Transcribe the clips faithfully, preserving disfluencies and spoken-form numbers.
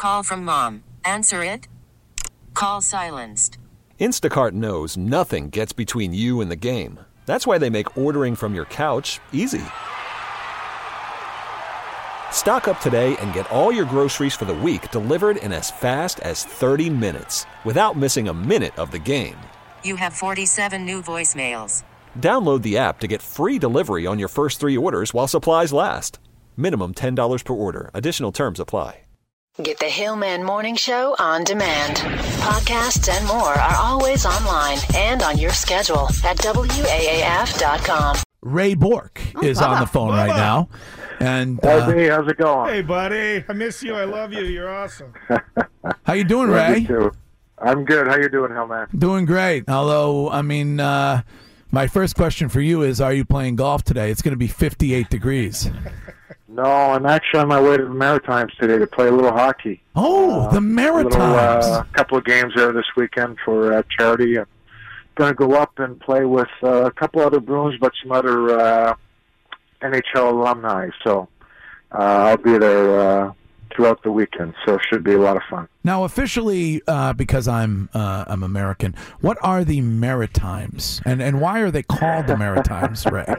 call from mom. Answer it. Call silenced. Instacart knows nothing gets between you and the game. That's why they make ordering from your couch easy. Stock up today and get all your groceries for the week delivered in as fast as thirty minutes without missing a minute of the game. You have forty-seven new voicemails. Download the app to get free delivery on your first three orders while supplies last. Minimum ten dollars per order. Additional terms apply. Get the Hillman Morning Show on demand. Podcasts and more are always online and on your schedule at W A A F dot com. Ray Bork oh, is Bubba. on the phone Bubba. right now. And uh, uh, hey, how's it going? Hey, buddy. I miss you. I love you. You're awesome. How you doing, Love Ray? you too. I'm good. How you doing, Hellman? Doing great. Although, I mean, uh, my first question for you is, are you playing golf today? It's going to be fifty-eight degrees. No, I'm actually on my way to the Maritimes today to play a little hockey. Oh, uh, the Maritimes. A little, uh, couple of games there this weekend for uh, charity. I'm going to go up and play with uh, a couple other Bruins, but some other uh, N H L alumni. So uh, I'll be there uh, throughout the weekend, so it should be a lot of fun. Now, officially, uh, because I'm uh, I'm American, what are the Maritimes, and and why are they called the Maritimes, Ray?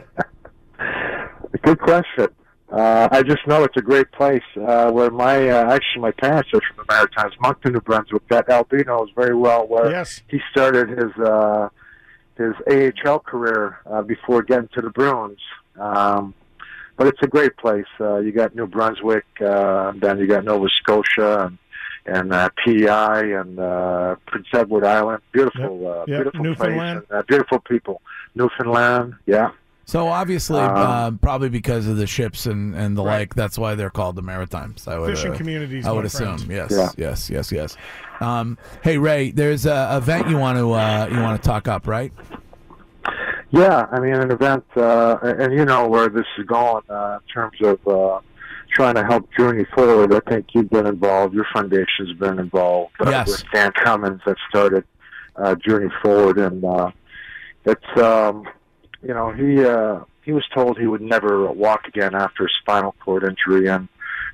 Good question. Uh, I just know it's a great place uh, where my uh, actually my parents are from the Maritimes, Moncton, New Brunswick. That Albino knows very well where Yes. he started his uh, his A H L career uh, before getting to the Bruins. Um, but it's a great place. Uh, you got New Brunswick, uh, then you got Nova Scotia and and uh, P E I and uh, Prince Edward Island. Beautiful, Yep. uh, Yep. beautiful Newfoundland. place and uh, beautiful people. Newfoundland, yeah. So obviously, Um, uh, probably because of the ships and, and the Right. like, that's why they're called the Maritimes. I would, Fishing uh, communities, I would my assume. friend. Yes, Yeah. yes, yes, yes. Um, hey, Ray, there's a event you want to uh, you want to talk up, right? Yeah, I mean, an event, uh, and you know where this is going uh, in terms of uh, trying to help Journey Forward. I think you've been involved. Your foundation's been involved uh, Yes. with Dan Cummins that started uh, Journey Forward, and uh, it's um, you know he uh, he was told he would never walk again after a spinal cord injury, and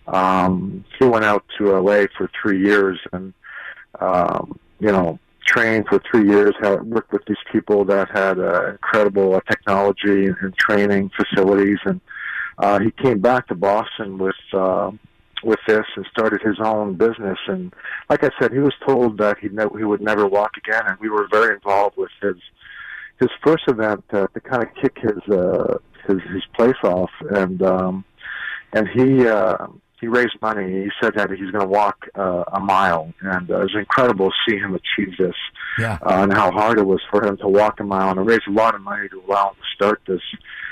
um, he went out to L A for three years, and um, you know. trained for three years, had worked with these people that had uh, incredible uh, technology and, and training facilities, and uh, he came back to Boston with uh, with this and started his own business. And like I said, he was told that he ne- he would never walk again, and we were very involved with his his first event uh, to kind of kick his uh, his his place off, and um, and he. Uh, He raised money. He said that he's going to walk uh, a mile, and uh, it was incredible to see him achieve this, Yeah. uh, and how hard it was for him to walk a mile and raise a lot of money to allow him to start this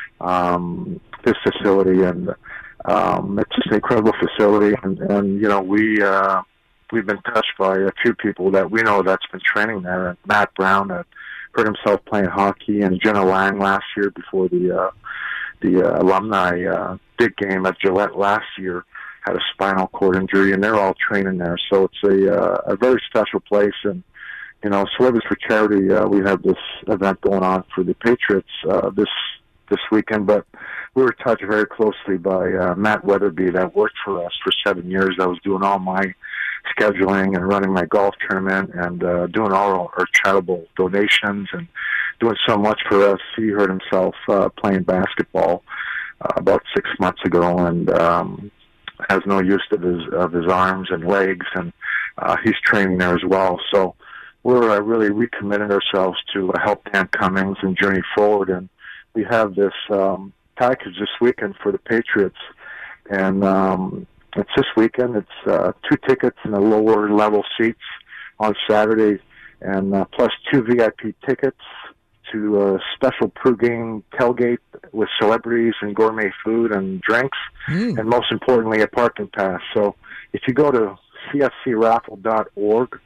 um, this facility. And um, it's just an incredible facility, and, and you know we uh, we've been touched by a few people that we know that's been training there. And Matt Brown uh, hurt himself playing hockey, and Jenna Lang last year before the uh, the uh, alumni uh, big game at Gillette last year. Had a spinal cord injury, and they're all training there. So it's a uh, a very special place. And you know, Celebrities for Charity, uh, we have this event going on for the Patriots uh, this this weekend. But we were touched very closely by uh, Matt Weatherby, that worked for us for seven years. I was doing all my scheduling and running my golf tournament and uh, doing all our charitable donations and doing so much for us. He hurt himself uh, playing basketball uh, about six months ago, and um, has no use of his of his arms and legs, and uh, he's training there as well. So we're uh, really recommitted ourselves to uh, help Dan Cummins and Journey Forward, and we have this um, package this weekend for the Patriots, and um, it's this weekend. It's uh, two tickets and the lower level seats on Saturday, and uh, plus two V I P tickets to a special pregame tailgate with celebrities and gourmet food and drinks, mm. and most importantly, a parking pass. So if you go to C F C raffle dot org,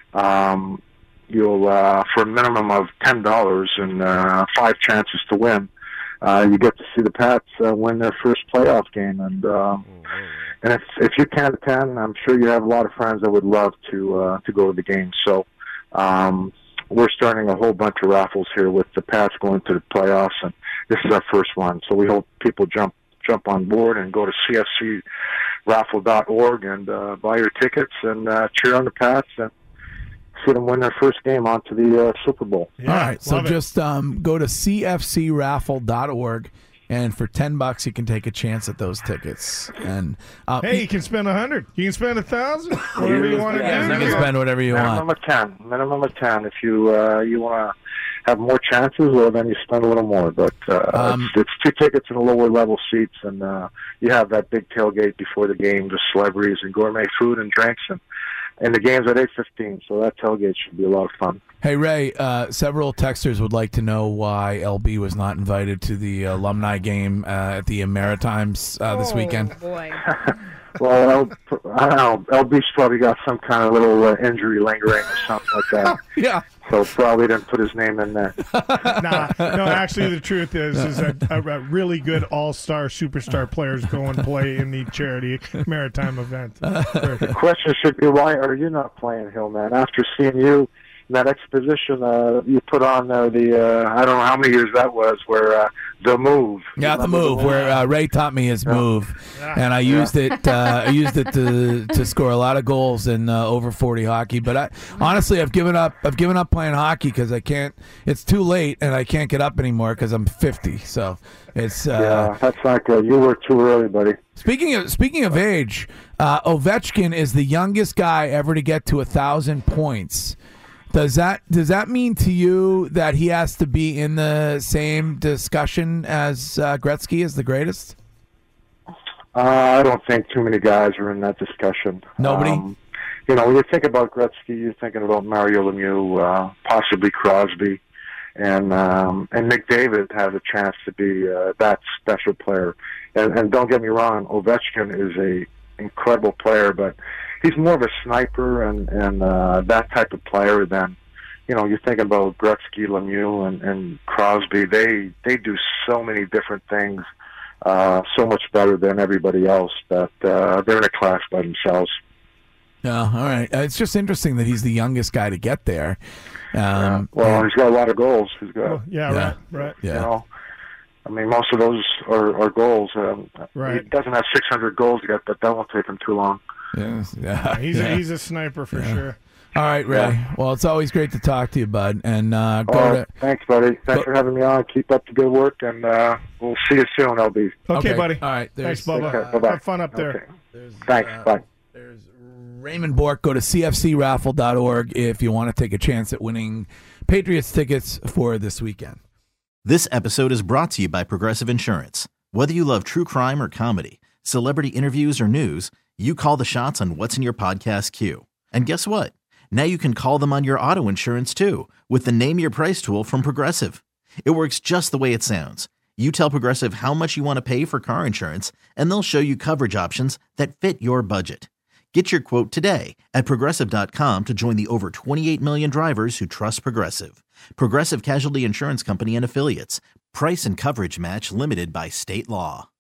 um, you'll, uh, for a minimum of ten dollars and uh, five chances to win, uh, you get to see the Pats uh, win their first playoff game. And uh, mm-hmm. and if, if you can't attend, I'm sure you have a lot of friends that would love to uh, to go to the game. So um, we're starting a whole bunch of raffles here with the Pats going to the playoffs, and this is our first one. So we hope people jump jump on board and go to C F C raffle dot org and uh, buy your tickets and uh, cheer on the Pats and see them win their first game onto the uh, Super Bowl. Yeah, all right, so it. just um, go to c f c raffle dot org. And for ten bucks, you can take a chance at those tickets. And uh, hey, you can spend a hundred. You can spend a thousand. Whatever you want to yeah, do. You can spend whatever you minimum want. Minimum of ten. Minimum of ten. If you uh, you want to have more chances, well, then you spend a little more. But uh, um, it's, it's two tickets in the lower level seats, and uh, you have that big tailgate before the game, just celebrities and gourmet food and drinks, and and the game's at eight fifteen. So that tailgate should be a lot of fun. Hey, Ray, uh, several texters would like to know why L B was not invited to the alumni game uh, at the Maritimes uh, this oh, weekend. Boy. Well, L- I don't know. L B's probably got some kind of little uh, injury lingering or something like that. Yeah. So probably didn't put his name in there. Nah, no, actually the truth is is that a, a really good all-star, superstar players go and play in the charity Maritime event. The question should be, why are you not playing, Hillman? After seeing you in that exposition uh, you put on uh, the, uh, I don't know how many years that was, where uh, the move. Yeah, the move, the where uh, Ray taught me his yeah. move, yeah. and I used yeah. it. Uh, I used it to to score a lot of goals in uh, over forty hockey. But I, honestly, I've given up. I've given up playing hockey because I can't. It's too late, and I can't get up anymore because I'm fifty. So it's uh, yeah, that's not good. You were too early, buddy. Speaking of speaking of age, uh, Ovechkin is the youngest guy ever to get to a thousand points. Does that does that mean to you that he has to be in the same discussion as uh, Gretzky as the greatest? Uh, I don't think too many guys are in that discussion. Nobody? Um, you know, when you think about Gretzky, you're thinking about Mario Lemieux, uh, possibly Crosby, and um, and McDavid has a chance to be uh, that special player. And, and don't get me wrong, Ovechkin is a incredible player, but he's more of a sniper and, and uh, that type of player than, you know, you're thinking about Gretzky, Lemieux, and, and Crosby. They they do so many different things, uh, so much better than everybody else that uh, they're in a class by themselves. Yeah, all right. Uh, it's just interesting that he's the youngest guy to get there. Um, yeah. Well, and, he's got a lot of goals. He's got, well, yeah, yeah, right, right. Yeah. You know, I mean, most of those are, are goals. Um, right. He doesn't have six hundred goals yet, but that won't take him too long. Yes, yeah, yeah, he's yeah. A, he's a sniper for yeah. sure. All right, Ray. Yeah. Well, it's always great to talk to you, bud. And uh, go oh, to. Thanks, buddy. Thanks go, for having me on. Keep up the good work, and uh, we'll see you soon, L B. Okay, okay. buddy. All right. Thanks, Bubba. Okay, bye-bye. Have fun up there. Okay. Thanks. Uh, Bye. There's Raymond Bourque. Go to c f c raffle dot org if you want to take a chance at winning Patriots tickets for this weekend. This episode is brought to you by Progressive Insurance. Whether you love true crime or comedy, celebrity interviews or news, you call the shots on what's in your podcast queue. And guess what? Now you can call them on your auto insurance too with the Name Your Price tool from Progressive. It works just the way it sounds. You tell Progressive how much you want to pay for car insurance, and they'll show you coverage options that fit your budget. Get your quote today at Progressive dot com to join the over twenty-eight million drivers who trust Progressive. Progressive Casualty Insurance Company and Affiliates. Price and coverage match limited by state law.